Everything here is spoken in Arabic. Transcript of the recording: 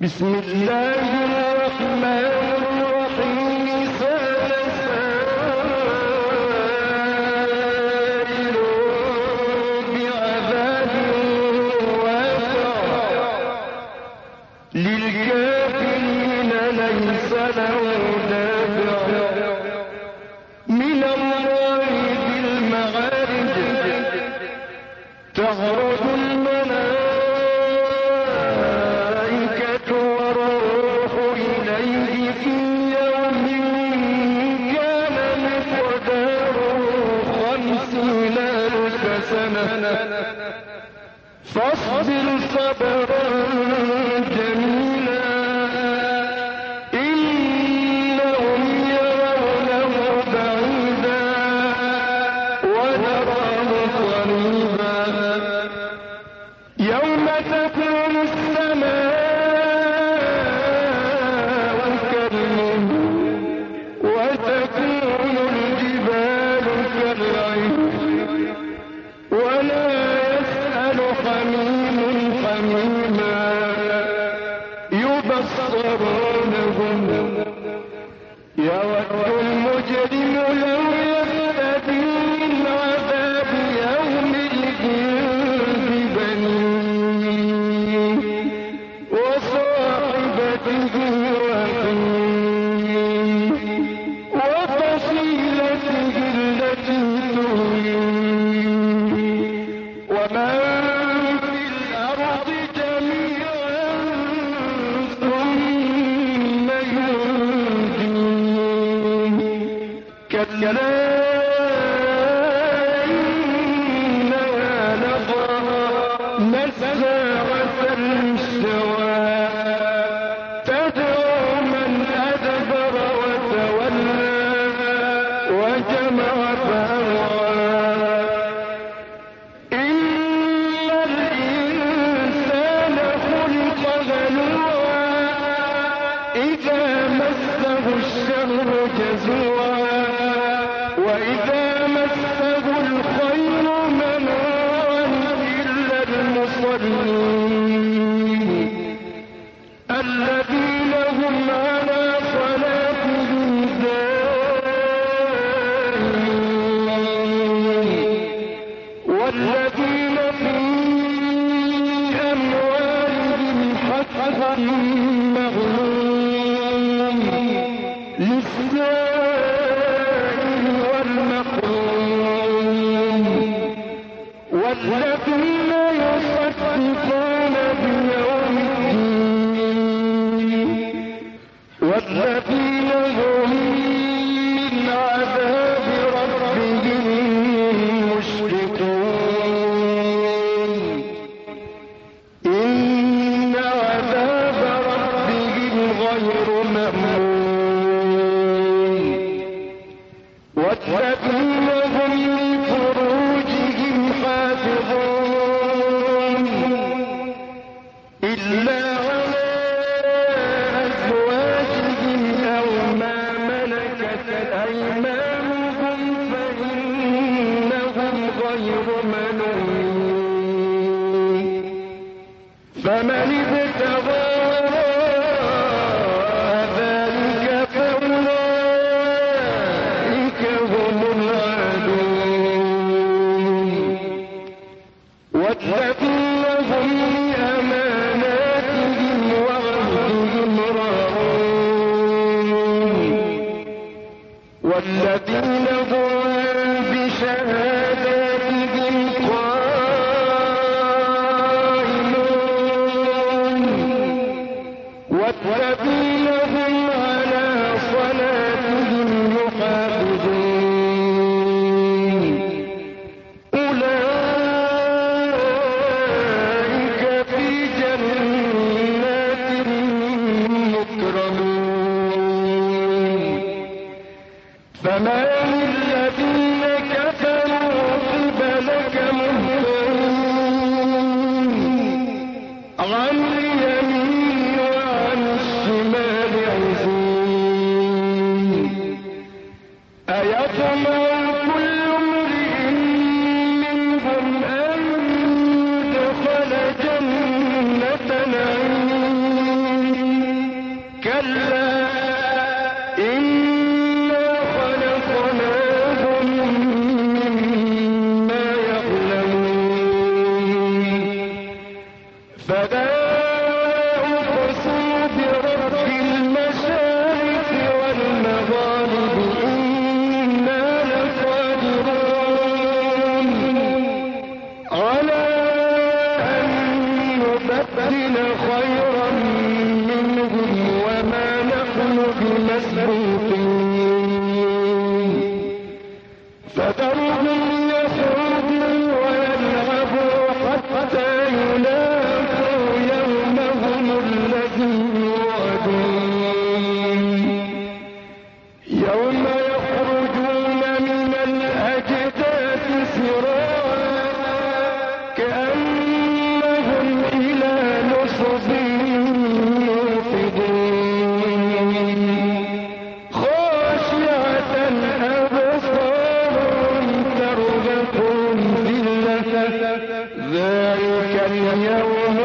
بسم الله الرحمن الرحيم. سأل سائل بعذاب واقع للكافرين ليس له دافع من الله ذي المعارج. تعرض الملائكة والروح إليه في يوم كان مقداره 50,000 سنة فاصبر صبرا جميلا إنهم يرونه بعيدا ونراه قريبا. يوم تكون السماء كالمهل وتكون الجبال كالعهن ولا يسأل حميم حميما يبصرونهم يود المجرم لو يفتدي من عذاب يومئذ ببنيه وصاحبته وأخيه وفصيلته التي تؤويه ومن في الأرض جميعا ثم ينجيه كلا إنها لظى نزاعة للشوى تدعو من أدبر وتولى وجمع فأوعى. إن الإنسان خلق هلوعا إذا مسه الشر جزوعا وإذا مسه الخير منوعا إلا المصلين الذين هم على صلاتهم دائمون والذين في أموالهم حق معلوم للسائل والمحروم والذين يصدقون بيوم الدين والذين هم من عذاب ربهم مشفقون. إن عذاب ربهم غير مأمون. والذين هم لفروجهم حافظون إلا على أزواجهم أو ما ملكت أيمانهم فإنهم غير ملومين. فمن ابتغى وراء ذلك فأولئك هم العادون. والذين هم لأماناتهم وعهدهم راعون والذين هم بشهاداتهم قائمون فلا أقسم برب المشارق والمغارب إنا لقادرون على أن نبدل خيرا منهم وما نحن بمسبوقين فذرهم يخوضوا ويلعبوا حتى يلاقوا يومهم الذي يوعدون يوم يخرجون من الأجداث سراعا كأنهم إلى نصب يوقدون خاشعة أبصارهم ترهقهم ذلة ذلك اليوم